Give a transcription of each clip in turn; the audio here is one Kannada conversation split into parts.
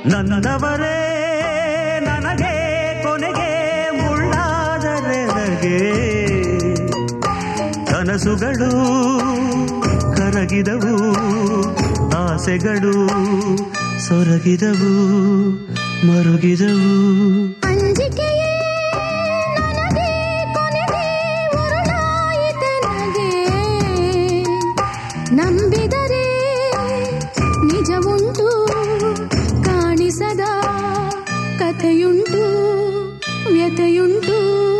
ನನ್ನವರೇ ನನಗೆ ಕೊನೆಗೆ ಮುಳ್ಳಾದರೆ ನನಗೆ ಕನಸುಗಳು ಕರಗಿದವು ಆಸೆಗಳು ಸೊರಗಿದವು ಮರುಗಿದವು ಅಂಜಿಕೆಯೇ ನನಗೆ ಕೊನೆಗೆ ಉರುಳಾಯಿತೆ ನನಗೆ ನಂಬಿದರೆ ನಿಜವುಂಟು ಕಾಣಿಸದ ಕಥೆಯುಂಟು ವ್ಯಥೆಯುಂಟು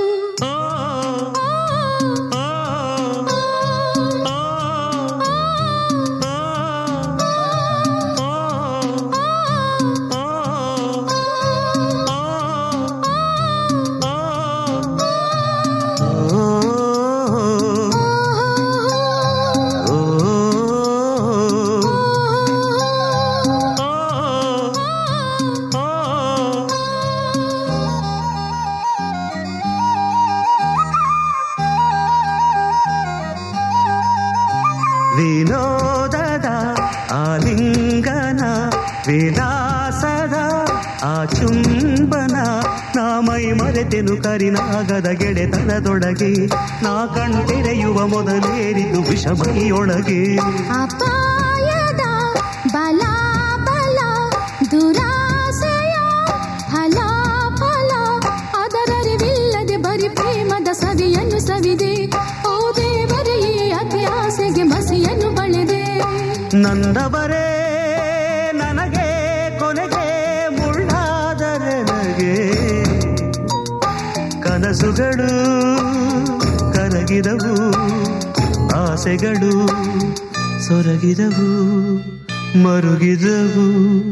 ವಿನೋದದ ಆಲಿಂಗನ ವಿಲಾಸದ ಆ ಚುಂಬನ ನಾ ಮೈ ಮರೆತೆನು ಕರಿನಾಗದ ಗೆಳೆತನದೊಳಗೆ ನಾ ಕಣ್ತೆರೆಯುವ ಮೊದಲೇರಿದು ವಿಷಮೈಯೊಳಗೆ ಅಪಾಯದ ಬಲ ಬಲ ದುರಾಸೆಯ ಫಲ ಫಲ ಅದರರಿವಿಲ್ಲದೆ ಬರಿ ಪ್ರೇಮದ ಸವಿಯನ್ನು ಸವಿದೆ ಓ ದೇವರೇ ಅತಿ ಆಸೆಗೆ ಮಸಿಯನ್ನು ಬಳೆದೆ ನಂದವರೇ ನನಗೆ ಕೊನೆಗೆ ಮುಳ್ಳಾದರೆ ನನಗೆ ಕನಸುಗಳು ಕರಗಿದವು ಆಸೆಗಳು ಸೊರಗಿದವು ಮರುಗಿದವು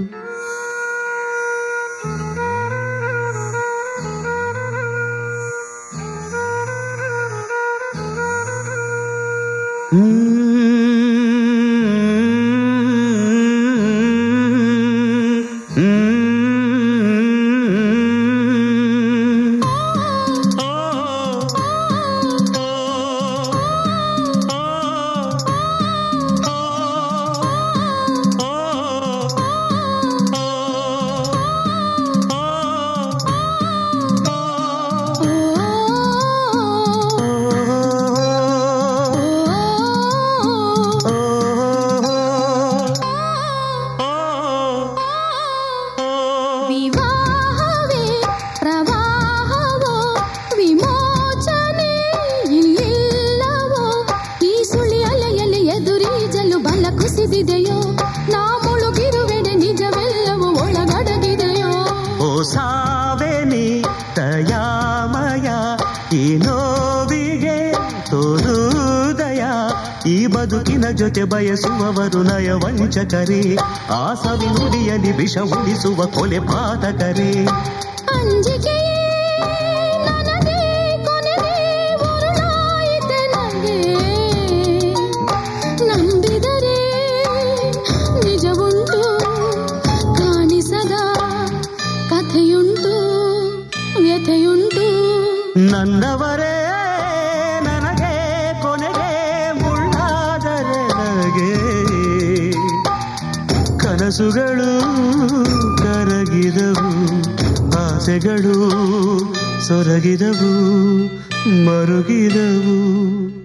ವಿವಾಹವೇ ಪ್ರವಾಹವೋ ವಿಮೋಚನೆ ಇಲ್ಲಿಲ್ಲವೋ ಈ ಸುಳಿ ಅಲೆಯಲ್ಲಿ ಎದುರೀಜಲು ಬಲ ಕುಸಿದಿದೆಯೋ ನಾ ಮುಳುಗಿರುವೆಡೆ ನಿಜವೆಲ್ಲವೂ ಒಳಗಡಗಿದೆಯೋ ಓ ಸಾವೆನಿ ದಯಾಮಯ ಈ ನೋವಿಗೆ ತೋರುದಯ ಈ ಬದುಕಿನ ಜೊತೆ ಬಯಸುವವರು ನಯವಂಚಕರೇ ಆ ಸವಿ ನುಡಿಯಲ್ಲಿ ವಿಷ ಉಳಿಸುವ ಕೊಲೆ ಪಾತಕರೇ ಅಂಜಿಕೆಯೇ ನನಗೆ ಕೊನೆಗೆ ಉರುಳಾಯಿತೆ ನನಗೆ ನಂಬಿದರೆ ನಿಜವುಂಟು ಕಾಣಿಸದ ಕಥೆಯುಂಟು ವ್ಯಥೆಯುಂಟು ನನ್ನವರೇ ನನಗೆ ಕೊನೆಗೆ ಮುಳ್ಳಾದರೆ ನನಗೆ ಕನಸುಗಳು ಕರಗಿದವು ಆಸೆಗಳು ಸೊರಗಿದವು ಮರುಗಿದವು